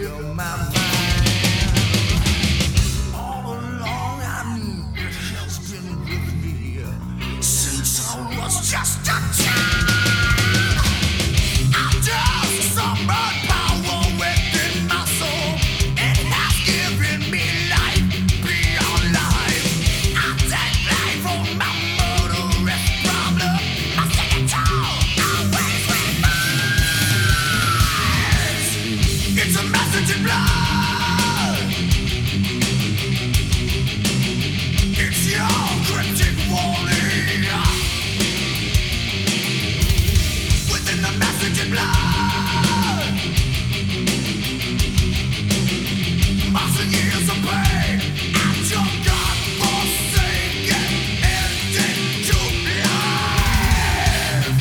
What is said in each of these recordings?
fill my mind. All along I knew it has been with me since I was just a child. I just summoned power within my soul. It has given me life beyond life. I take life from my murderous problem. My second toe always reminds. It's a message in blood. It's your cryptic warning. Within the message in blood. Thousand years of pain and your God-forsaken ending to life.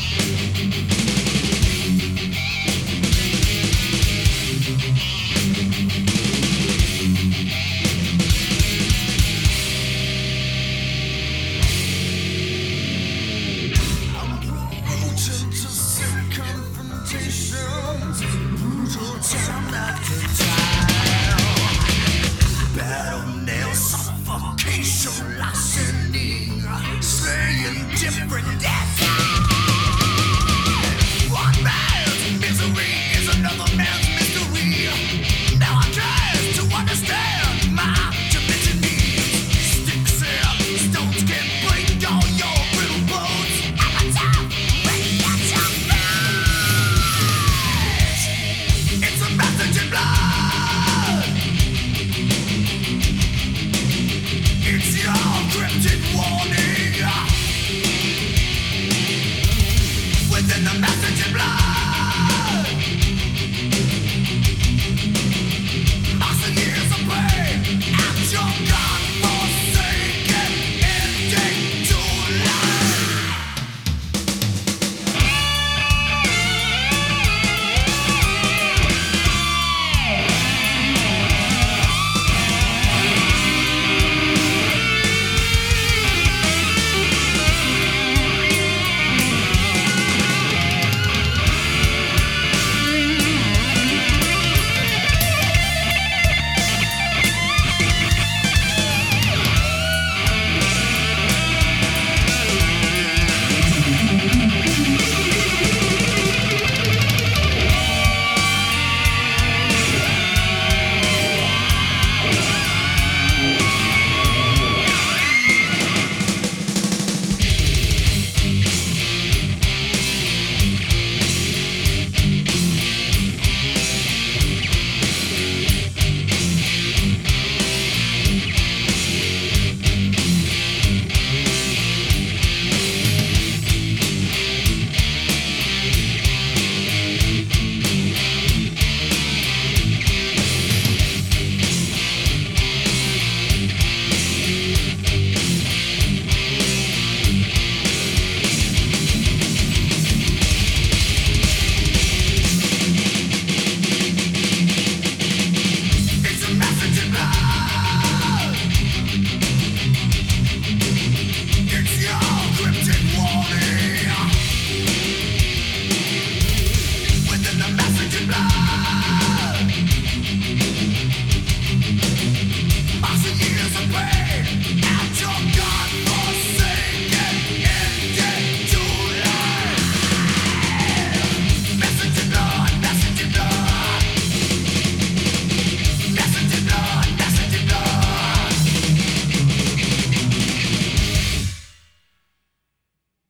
I'm approaching to sick confrontations, brutal time after time. Battle nails, suffocation, larceny, slaying different deaths.